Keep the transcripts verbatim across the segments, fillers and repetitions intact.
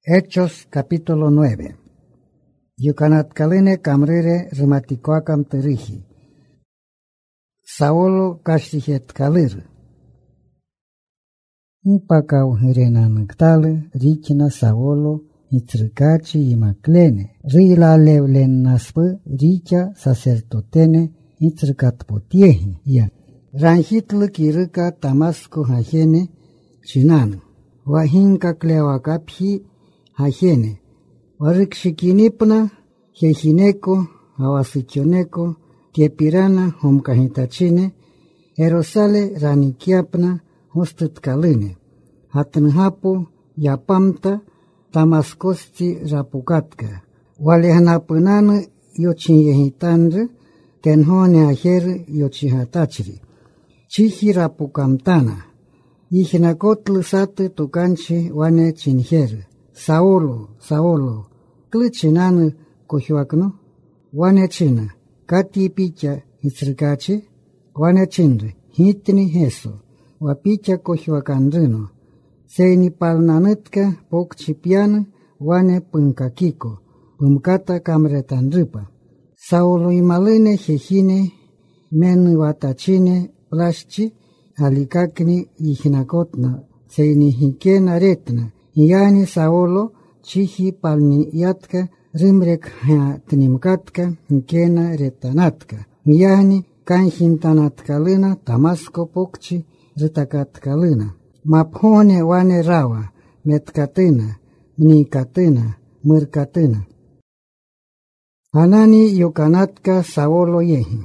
Hechos capítulo nueve. Yukanatkaline kamrire rimaticoacam teriji. Saulo castihet kalir. Upakau hirenanactale ricina Saulo itrcaci imaclene. Rila levlen naspă ricia sacerdotene itrcat potiehi. Ia. Ranhitl kirika Damasco hajene chinan. Wahinka cleoacaphi hajene. Warikxikinipna, jejineco, awasichioneco, tiepirana, homcahitachine, erosale ranikiapna, hostutkaline, hatnhapu, yapamta, tamascosti rapucatka, walehanapunana, yochinyehitandre, tenhone ajer yochihatachri, chihi rapukamtana, ihinacotl sate tucanchi wane chinjer. Saulo, Saulo, clicinană cohioacno, oane cina, cati picha itzrcace, oane cinre, hitni heso, oa picha cohioacandrino, seini palnanătca, poc cipiană, oane pâncachico, pâmcata camretandrâpa. Saulo imalâne hehine, men watacine, plasci, alicacni ihinacotna, seini hichena retna, Iani Saulo, chihi palni yatka, rimrek ha tnimkatka, nkena retanatka. Iani kanhintanatkalina, Damasco pokchi, ritakatkalina. Maphone wane rawa, metkatina, mnikatina, murkatina. Anani yukanatka Saulo yehi.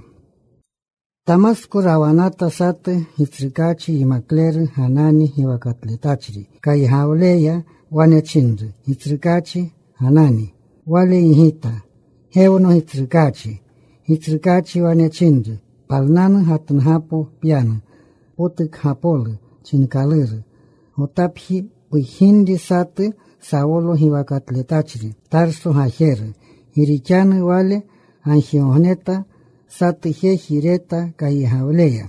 Damasco rawanata sate, hitrikachi imakler hanani hiwakatletachri. Kai hauleya wane chindre, hitrikachi hanani. Wale ihita, heuno hitrikachi. Hitrikachi wane chindre, palnan hatnhapo piana. Potik hapole, chinkalir. Otaphi puhindi sate, Saulo hiwakatletachri. Tarso hajer, hirichane wale, anjioneta, sat he hireta kai hauleya.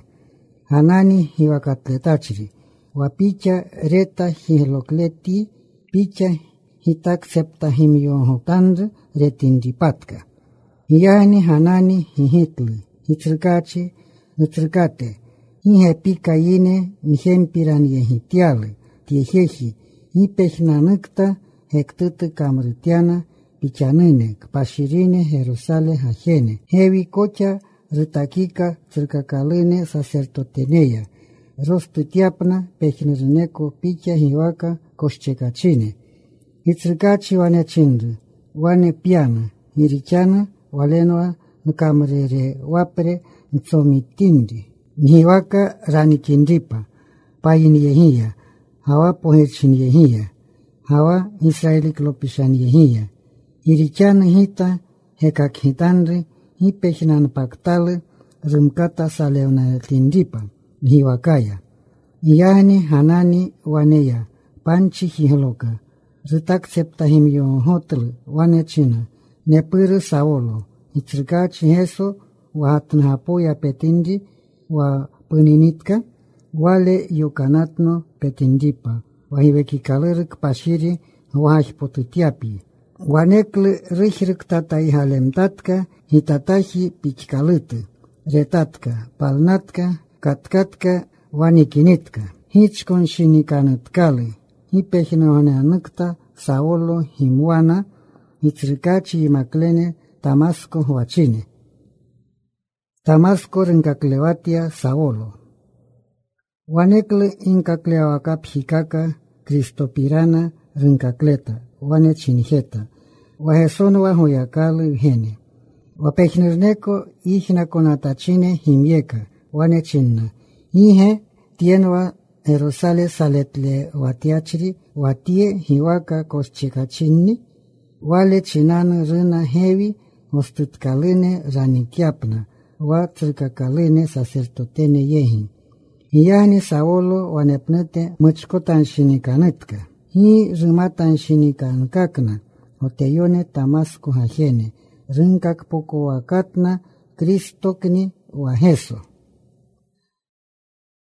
Hanani hiwakatletachri. Wapicha reta hilokleti, picha hitaksepta himyohotandre retindipatka. Hiani hanani hihitli, hitrikachi, hitrikate. Hihe pika yine, nihempiran yehitiale, tiehehi, hipehnanukta, hektute kamritiana, Pichanine, Kpashirine, Jerusale, Hajene, Hevi Cocha, Ritakika, Tricacalene, Sacerdoteneya, Rostutiapna, Pechnirneco, Picha, Hiwaka, Koschecacine, Itrikachi wane chindre, wane piana, Hirichana, Walenoa, Nkamrere, Wapre, Nsomitindi, Hiwaka, Ranikindipa, Payin Yehia, Hawa Pohechin Yehia, Hawa Israeli Klopishan Yehia, Hirichana hita, hekakhitandre, hipechnan paktale, rumkata saleuna tindipa, hiwakaya. Iani hanani waneya, panchi hihloka, ritaksepta himyo hotel, wanechina, nepuru Saulo, itrikachi heso, wahatnhapoya petindi, wa puninitka, wale yukanatno petindipa, wahivekikalerik pashiri, wahipotutiapi. Wanekle rihriktata ihalemtatka, hitatahi pichkalutu, retatka, palnatka, katkatka, wanikinitka. Hichkon shinikanatkale, hipehinohananukta, Saulo himwana, hitrikachi imaklene, Damasco huachine. Damasco rinkaklewatia Saulo. Wanekle inkaklewakap hikaka, Cristopirana rinkakleta, wane chinjeta. Wahesono wa hoyakalu hene. Wapechnirneco ihna konatachine himyeka, wane chinna. Ihe tienwa erosale saletle watiachri, watie hiwaka koschekachinni, wale chinan rina hevi, ostutkaline ranikiapna, wa trikakaline sacertotene yehi. Iyani Saulo wanepnete muchkotan shinikanatka. Hi rimatan shinikanakna, oteyone Damasco hajene, rinkak poko wakatna, Kristokni waheso.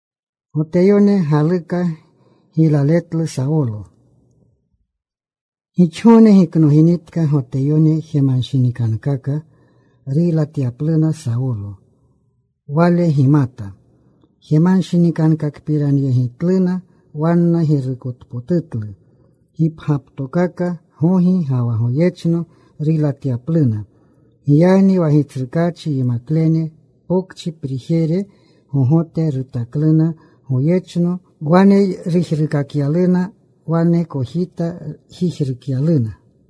Oteyone halika hilaletl Saulo. Hichone hiknohinitka hoteyone hemanshinikankaka rila tiaplena Saulo. Wale himata. Hemanshinikankakpiran yehitlena wanna hirikutputitlu. Hiphaptokaka hohi hawa hoyechno rila tiaplena. Yani wahitrikachi imaklene pokchi prihere hohote ritaklena hoyechno wane rihirikakialena wane kohita hihirikialena.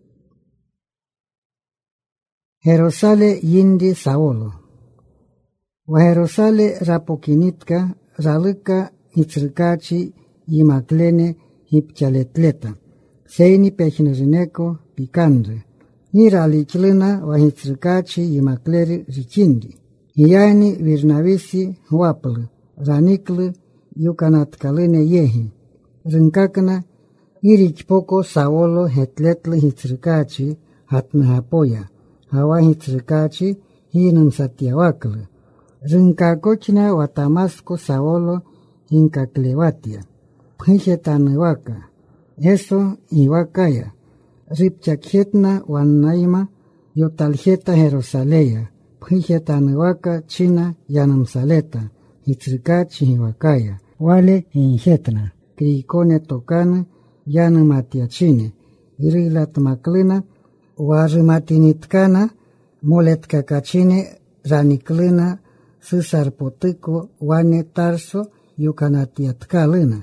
Herosale yindi Saulo. Wa Herosale rapokinitka ralika hitrikachi imaklene hipchaletleta. Seini pechinrineko pikandre. Niralichlena wa hitrikachi imakleri richindi. Yani virnavisi huapl, ranikl yukanatkalene yehi. Rinkakna irichpoko Saulo hetletl hitrikachi hatnahapoya. Hawa hitrikachi hinam satiawakl. Rinkakochna wa Damasco Saulo hinkaklewatia. Phishetanwaka. Eso iwakaya. Ripchakhetna wanaima yotaljeta Jerusaleya. Phishetanwaka china yanamsaleta. Hitrikachi hiwakaya. Wale injetna. Krikone tokana yanamatiachine. Irilatmaklina warimatinikana moletkakachine raniklina sisarpotiko wane tarso yukanatiatkalina.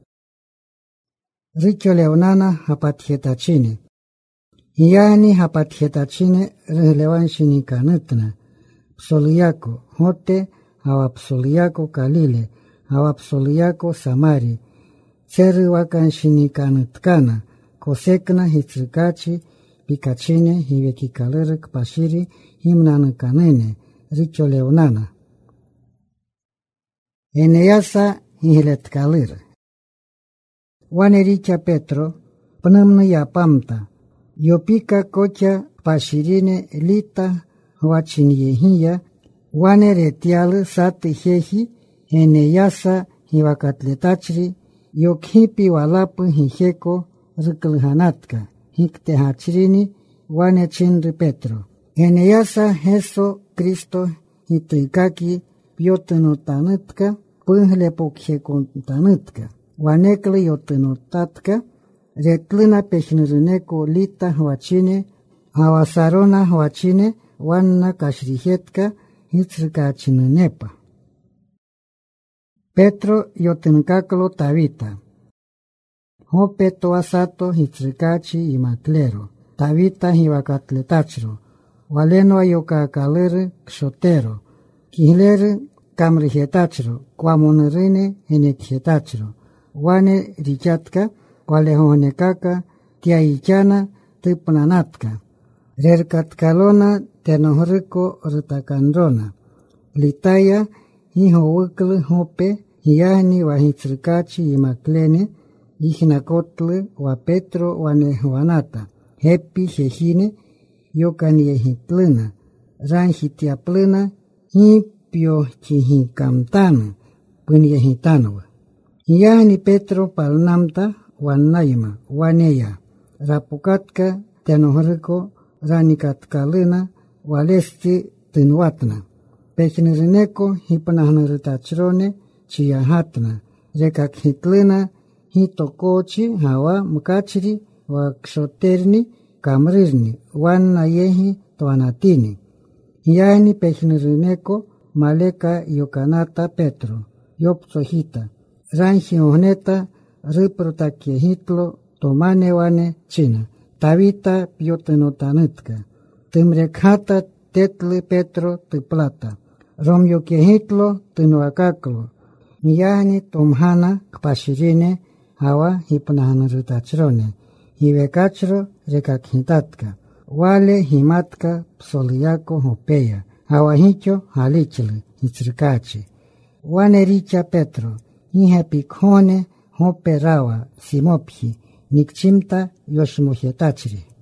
Richo leonana hapatjetachine. Yani hapatjetachine relevanshinikanitna. Psoliako hote hawa psoliako kalile hawa psoliako samari. Tseriwakanshinikanıtkana, kosekna hitrikachi, pikachine, hivekikalerik pashiri, himnanıkanene, richo leonana. Eneyasa hihiletkalir. Wane richa Petro, pnămnă yapamta, yopika kocha pashirine lita, huachinyehiya, wane retială sati hehi, eneyasa hivakatletachri, Yokhipi walap hijeko riklhanatka, hikte hachrini, wane chinri Petro. Eneyasa Jeso Cristo hitrikaki piotenotanetka, pânhle pokhekontanetka. Wanekle yotenotatka, retlina pechnrineko lita huachine, hawasarona huachine, wanna kashrihetka, hitrikachinenepa. Petro yotenkaklo Tabita. Hope toasato hitrikachi imaklero. Tabita hiwakatletachro. Waleno ayokakalere kshotero. Kihlere kamrihetachro. Kwamonerine henekhetachro. Wane richatka. Walehonekaka tiaichana tipnanatka. Rerkatkalona tenohriko ritakandrona. Litaya hiho wikle hope. Yani wa hitrikachi imaklene, ihnakotle wa Petro wa nehuanata, hepi hehine, yokan yehitlena, ranjitiaplena, hipio chihikamtana, pun yehitanwa. Yani Petro palnamta wa naima, waneya, rapukatka tenohriko, ranikatkalena, walesti tinwatna. Pechnerineko hipanahnaritachrone, chiyahatna, rekakhitlena, hitokochi, hawa, mukachri, waksoterni, kamrirni, wanna yehi, toanatini. Yani pechnerineko, maleka yokanata Petro, yopsohita, ranji honeta, riprotakiehitlo, tomanewane, china, Tabita piotenotanetka, timrekhata tetli Petro tiplata. Romyo kehitlo tinuakaklo. Yani tomhana kpashirine hawa hipnahanritachrone. Hivekachro rekakhitatka. Wale himatka psoliako hopeya. Hawa hicho halichli hitrikachi. Wane richa Petro. Hihepikhone hope rawa simophi. Nikchimta yoshmohetachri.